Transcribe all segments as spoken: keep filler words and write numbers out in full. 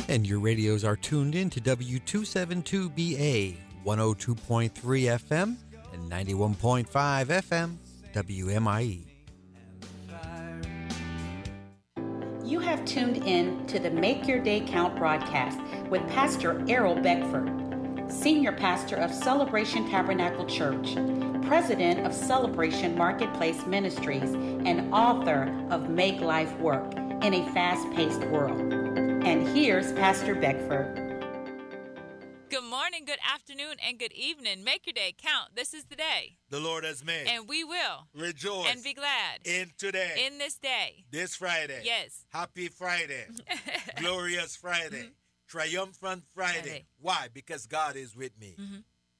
And your radios are tuned in to W two seventy-two B A, one oh two point three F M and ninety-one point five F M, W M I E. You have tuned in to the Make Your Day Count broadcast with Pastor Errol Beckford, Senior Pastor of Celebration Tabernacle Church, President of Celebration Marketplace Ministries, and author of Make Life Work in a Fast-Paced World. And here's Pastor Beckford. Good morning, good afternoon, and good evening. Make your day count. This is the day the Lord has made. And we will rejoice and be glad in today. In this day. This Friday. Yes. Happy Friday. Glorious Friday. Mm-hmm. Triumphant Friday. Friday. Why? Because God is with me. Mm-hmm.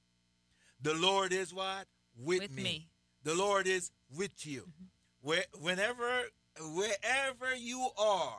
The Lord is what? With, with me. me. The Lord is with you. Mm-hmm. Where, whenever, wherever you are,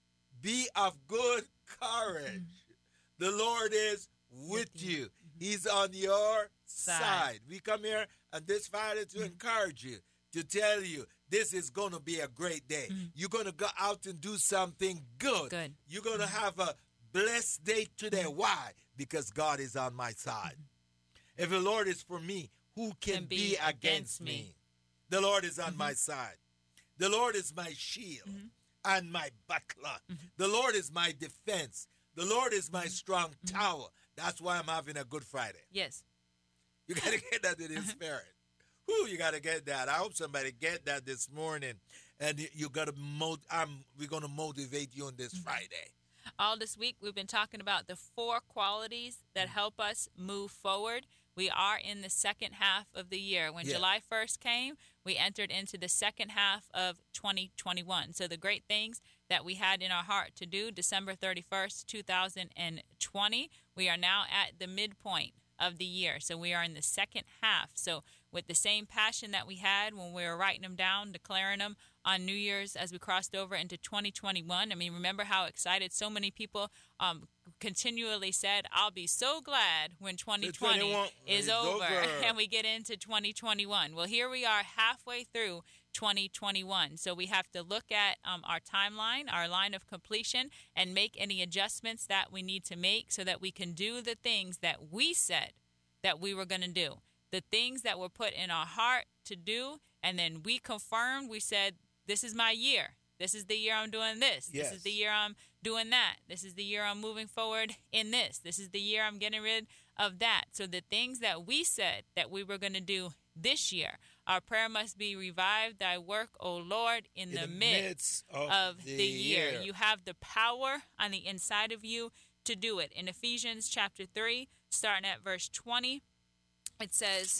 be of good courage. Mm-hmm. The Lord is with you. Mm-hmm. He's on your side. side. We come here on this Friday to mm-hmm. encourage you, to tell you this is going to be a great day. Mm-hmm. You're going to go out and do something good. good. You're going to mm-hmm. have a blessed day today. Mm-hmm. Why? Because God is on my side. Mm-hmm. If the Lord is for me, who can, can be, be against, against me? me? The Lord is on mm-hmm. my side. The Lord is my shield mm-hmm. and my buckler. Mm-hmm. The Lord is my defense. The Lord is my strong mm-hmm. tower. That's why I'm having a good Friday. Yes. You got to get that in the spirit. Whoo, you got to get that. I hope somebody get that this morning. And you got to, mo- I'm, we're going to motivate you on this mm-hmm. Friday. All this week, we've been talking about the four qualities that help us move forward. We are in the second half of the year. When yeah. July first came, we entered into the second half of twenty twenty-one. So the great things that we had in our heart to do, December thirty-first, twenty twenty, we are now at the midpoint of the year. So we are in the second half. So with the same passion that we had when we were writing them down, declaring them on New Year's as we crossed over into twenty twenty-one. I mean, remember how excited so many people um, continually said, I'll be so glad when twenty twenty is over, over and we get into twenty twenty-one. Well, here we are halfway through twenty twenty-one. So we have to look at um, our timeline, our line of completion, and make any adjustments that we need to make so that we can do the things that we said that we were going to do, the things that were put in our heart to do. And then we confirmed, we said, this is my year. This is the year I'm doing this. Yes. This is the year I'm doing that. This is the year I'm moving forward in this. This is the year I'm getting rid of that. So the things that we said that we were going to do this year, our prayer must be, revive thy work, O Lord, in, in the, the midst, midst of, of the, the year. year. You have the power on the inside of you to do it. In Ephesians chapter three, starting at verse twenty, it says,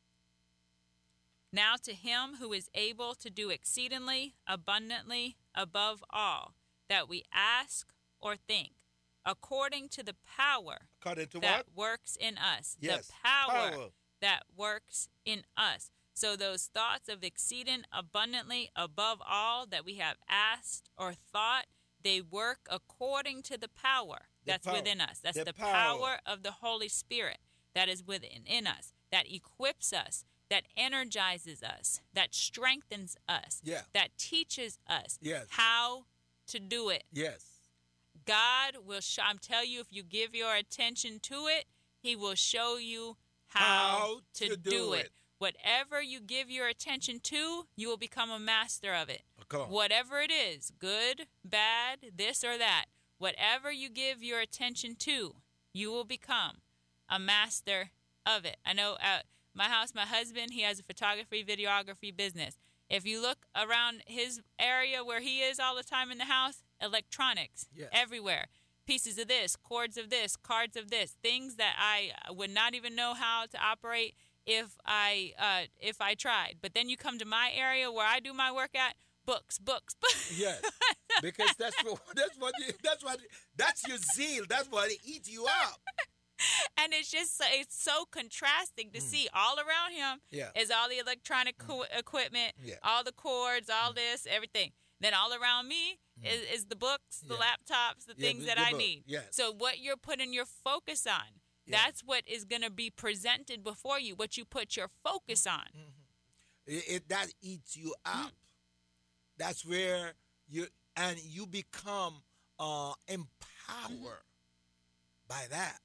now to him who is able to do exceedingly abundantly above all that we ask or think, according to the power according to that what? works in us. Yes. The power, power that works in us. So those thoughts of exceeding abundantly above all that we have asked or thought, they work according to the power the that's power. within us. That's the, the power. power of the Holy Spirit that is within in us, that equips us, that energizes us, that strengthens us, yeah. that teaches us yes. how to do it. Yes. God will, sh- I'm telling you, if you give your attention to it, he will show you how, how to, to do, do it. it. Whatever you give your attention to, you will become a master of it. Oh, come on. Whatever it is, good, bad, this or that, whatever you give your attention to, you will become a master of it. I know uh, my house, my husband, he has a photography, videography business. If you look around his area where he is all the time in the house, electronics yes. everywhere. Pieces of this, cords of this, cards of this, things that I would not even know how to operate if I uh, if I tried. But then you come to my area where I do my work at, books, books, books. Yes, because that's what that's what you, that's what that's your zeal. That's what it eats you up. And it's just it's so contrasting to mm. see all around him yeah. is all the electronic co- equipment, yeah. all the cords, all mm. this, everything. Then all around me mm. is, is the books, the yeah. laptops, the yeah, things the, that the I book. need. Yes. So what you're putting your focus on, yeah. that's what is going to be presented before you, what you put your focus on. Mm-hmm. It, it, that eats you up. Mm. That's where you, and you become uh, empowered power mm-hmm. by that.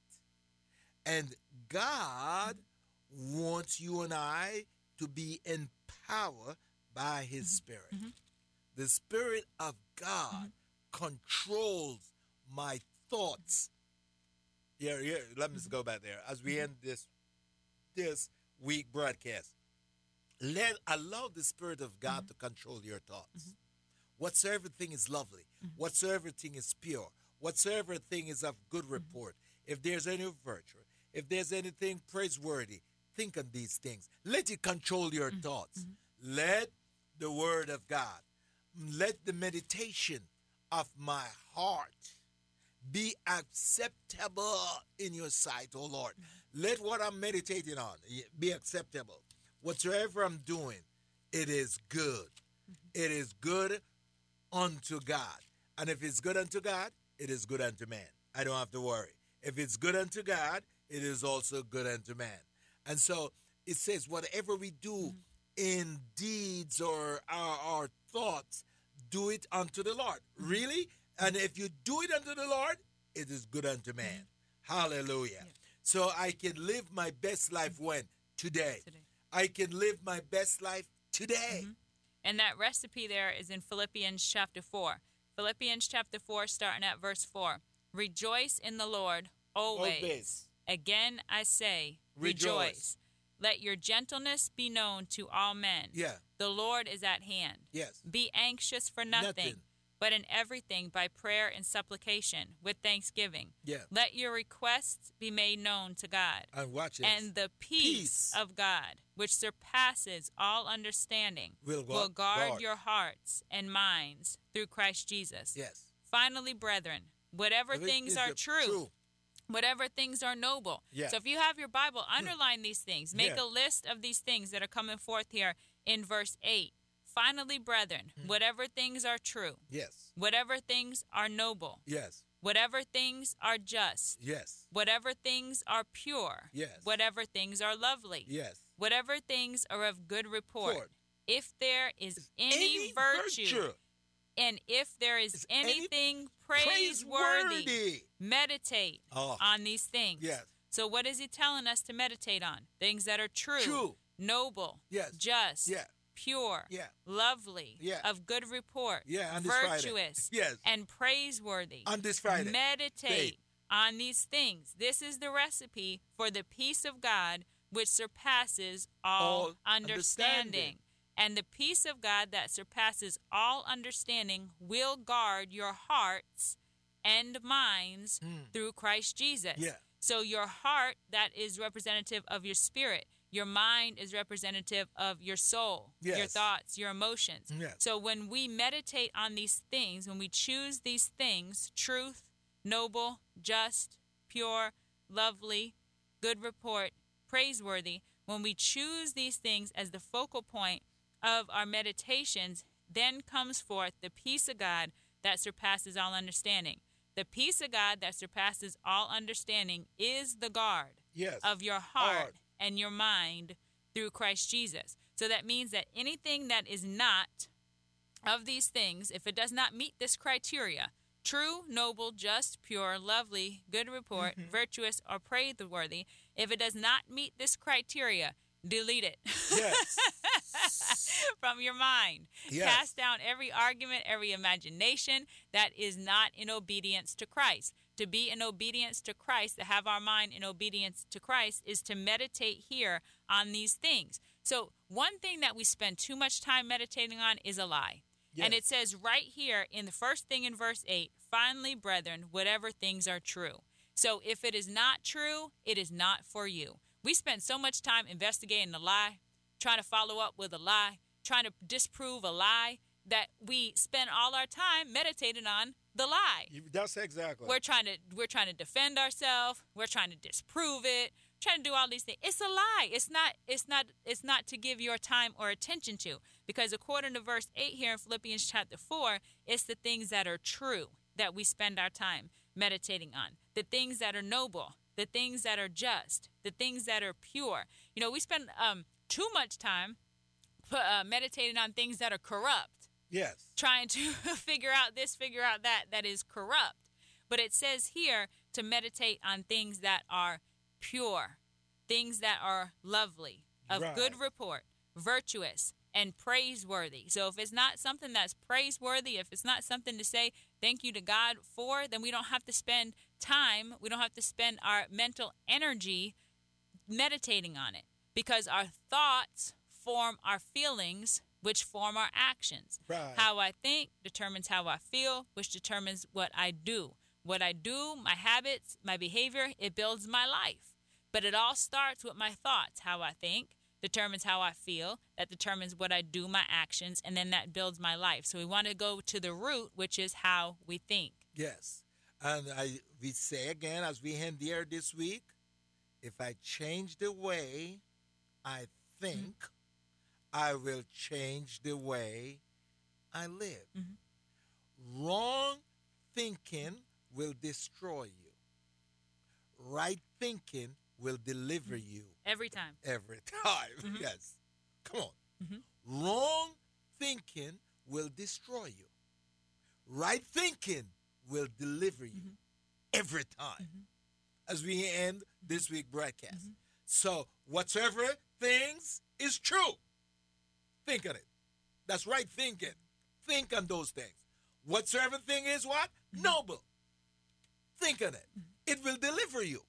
And God wants you and I to be empowered by his mm-hmm. Spirit. Mm-hmm. The Spirit of God mm-hmm. controls my thoughts. Yeah, yeah. Let me mm-hmm. go back there as we end this this week broadcast. Let allow the Spirit of God mm-hmm. to control your thoughts. Mm-hmm. Whatsoever thing is lovely, mm-hmm. whatsoever thing is pure, whatsoever thing is of good report, mm-hmm. if there's any virtue, if there's anything praiseworthy, think on these things. Let it control your mm-hmm. thoughts. Mm-hmm. Let the word of God, let the meditation of my heart be acceptable in your sight, O Lord. Mm-hmm. Let what I'm meditating on be acceptable. Whatsoever I'm doing, it is good. Mm-hmm. It is good unto God. And if it's good unto God, it is good unto man. I don't have to worry. If it's good unto God, it is also good unto man. And so it says, whatever we do mm-hmm. in deeds or our, our thoughts, do it unto the Lord. Mm-hmm. Really? And if you do it unto the Lord, it is good unto man. Mm-hmm. Hallelujah. Yeah. So I can live my best life when? Today. Today. I can live my best life today. Mm-hmm. And that recipe there is in Philippians chapter four. Philippians chapter four, starting at verse four. Rejoice in the Lord always. always. Again I say, rejoice. rejoice. Let your gentleness be known to all men. Yeah. The Lord is at hand. Yes. Be anxious for nothing, nothing, but in everything by prayer and supplication with thanksgiving. Yeah. Let your requests be made known to God. And watch it. And the peace, peace of God, which surpasses all understanding, will, will guard, guard your hearts and minds through Christ Jesus. Yes. Finally, brethren, whatever things are true, true, whatever things are noble. Yeah. So if you have your Bible, underline these things. Make yeah. a list of these things that are coming forth here in verse eight. Finally, brethren, mm. whatever things are true. Yes. Whatever things are noble. Yes. Whatever things are just. Yes. Whatever things are pure. Yes. Whatever things are lovely. Yes. Whatever things are of good report. Report. If there is, is any, any virtue, virtue, and if there is, is anything praiseworthy, praiseworthy, meditate oh. on these things. Yes. So what is he telling us to meditate on? Things that are true, true. noble, yes. just, yeah. pure, yeah. lovely, yeah. of good report, yeah, on this virtuous, yes. and praiseworthy. On this Friday. Meditate Day. on these things. This is the recipe for the peace of God, which surpasses all, all understanding. understanding. And the peace of God that surpasses all understanding will guard your hearts and minds mm. through Christ Jesus. Yeah. So your heart, that is representative of your spirit. Your mind is representative of your soul, yes. your thoughts, your emotions. Yes. So when we meditate on these things, when we choose these things, truth, noble, just, pure, lovely, good report, praiseworthy, when we choose these things as the focal point of our meditations, then comes forth the peace of God that surpasses all understanding. The peace of God that surpasses all understanding is the guard yes. of your heart, heart and your mind through Christ Jesus. So that means that anything that is not of these things, if it does not meet this criteria, true, noble, just, pure, lovely, good report, mm-hmm. virtuous, or praiseworthy, if it does not meet this criteria, delete it. Yes. From your mind. Yes. Cast down every argument, every imagination that is not in obedience to Christ. To be in obedience to Christ, to have our mind in obedience to Christ, is to meditate here on these things. So one thing that we spend too much time meditating on is a lie. Yes. And it says right here in the first thing in verse eight, finally, brethren, whatever things are true. So if it is not true, it is not for you. We spend so much time investigating a lie, trying to follow up with a lie, trying to disprove a lie, that we spend all our time meditating on the lie. That's exactly. We're trying to we're trying to defend ourselves. We're trying to disprove it. Trying to do all these things. It's a lie. It's not. It's not. It's not to give your time or attention to, because according to verse eight here in Philippians chapter four, it's the things that are true that we spend our time meditating on. The things that are noble. The things that are just, the things that are pure. You know, we spend um, too much time uh, meditating on things that are corrupt. Yes. Trying to figure out this, figure out that, that is corrupt. But it says here to meditate on things that are pure, things that are lovely, of right. good report, virtuous, and praiseworthy. So if it's not something that's praiseworthy, if it's not something to say thank you to God for, then we don't have to spend time, we don't have to spend our mental energy meditating on it, because our thoughts form our feelings, which form our actions. Right. How I think determines how I feel, which determines what I do. What I do, my habits, my behavior, it builds my life. But it all starts with my thoughts. How I think determines how I feel. That determines what I do, my actions, and then that builds my life. So we want to go to the root, which is how we think. Yes. And I we say again, as we end the air this week, if I change the way I think, mm-hmm. I will change the way I live. Mm-hmm. Wrong thinking will destroy you. Right thinking will deliver mm-hmm. you. Every time. Every time, mm-hmm. yes. Come on. Mm-hmm. Wrong thinking will destroy you. Right thinking will deliver you mm-hmm. every time. Mm-hmm. As we end this week's broadcast. Mm-hmm. So, whatsoever things is true, think on it. That's right thinking. Think on those things. Whatsoever thing is what? Mm-hmm. Noble. Think on it. Mm-hmm. It will deliver you.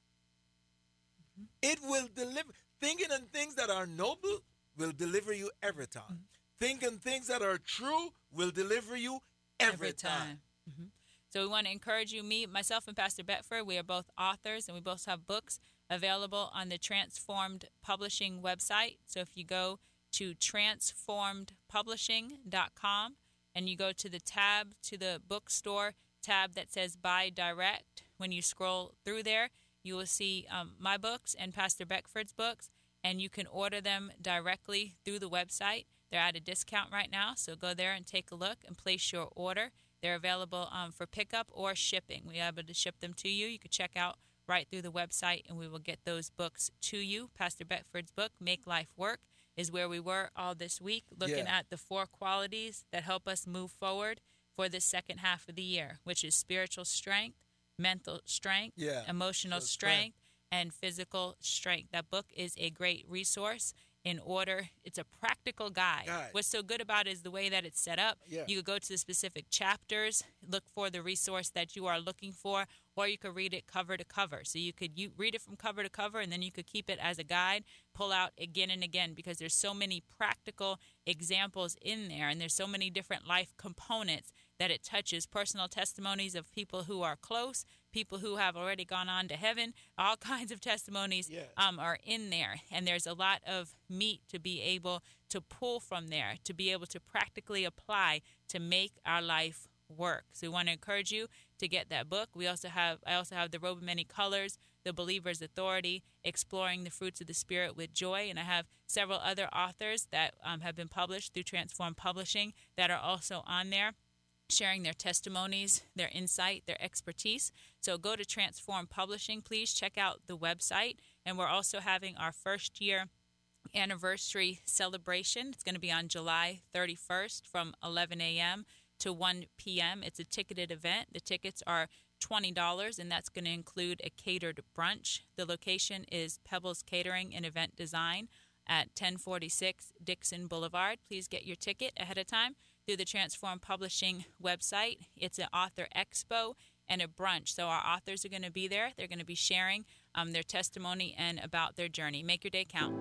Mm-hmm. It will deliver. Thinking on things that are noble will deliver you every time. Mm-hmm. Thinking things that are true will deliver you every, every time. time. Mm-hmm. So we want to encourage you, me, myself, and Pastor Betford. We are both authors, and we both have books available on the Transformed Publishing website. So if you go to transformed publishing dot com and you go to the tab, to the bookstore tab that says Buy Direct, when you scroll through there, you will see um, my books and Pastor Beckford's books, and you can order them directly through the website. They're at a discount right now, so go there and take a look and place your order. They're available um, for pickup or shipping. We're able to ship them to you. You can check out right through the website, and we will get those books to you. Pastor Beckford's book, Make Life Work, is where we were all this week, looking yeah. at the four qualities that help us move forward for the second half of the year, which is spiritual strength, mental strength, yeah. emotional so strength, strength, and physical strength. That book is a great resource. In order, it's a practical guide. guide. What's so good about it is the way that it's set up. Yeah. You could go to the specific chapters, look for the resource that you are looking for, or you could read it cover to cover. So you could you read it from cover to cover, and then you could keep it as a guide, pull out again and again, because there's so many practical examples in there, and there's so many different life components that it touches. Personal testimonies of people who are close, people who have already gone on to heaven, all kinds of testimonies yes. um, are in there. And there's a lot of meat to be able to pull from there, to be able to practically apply to make our life work. So we want to encourage you to get that book. We also have, I also have The Robe of Many Colors, The Believer's Authority, Exploring the Fruits of the Spirit with Joy. And I have several other authors that um, have been published through Transform Publishing that are also on there, sharing their testimonies, their insight, their expertise. So go to Transform Publishing. Please check out the website. And we're also having our first year anniversary celebration. It's going to be on July thirty-first from eleven a.m. to one p.m. It's a ticketed event. The tickets are twenty dollars, and that's going to include a catered brunch. The location is Pebbles Catering and Event Design at ten forty-six Dixon Boulevard. Please get your ticket ahead of time through the Transform Publishing website. It's an author expo and a brunch. So our authors are going to be there. They're going to be sharing um, their testimony and about their journey. Make your day count.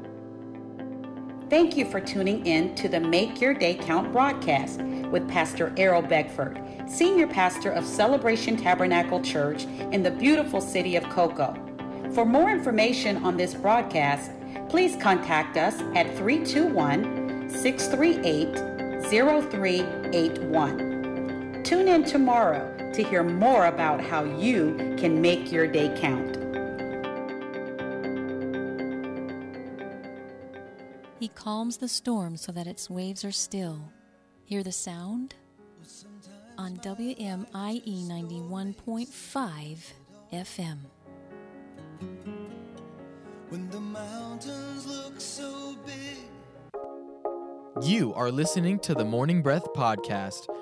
Thank you for tuning in to the Make Your Day Count broadcast with Pastor Errol Beckford, Senior Pastor of Celebration Tabernacle Church in the beautiful city of Cocoa. For more information on this broadcast, please contact us at three two one, six three eight, zero three eight one. Tune in tomorrow to hear more about how you can make your day count. He calms the storm so that its waves are still. Hear the sound? On W M I E ninety-one point five F M. When the mountains look so big. You are listening to the Morning Breath Podcast,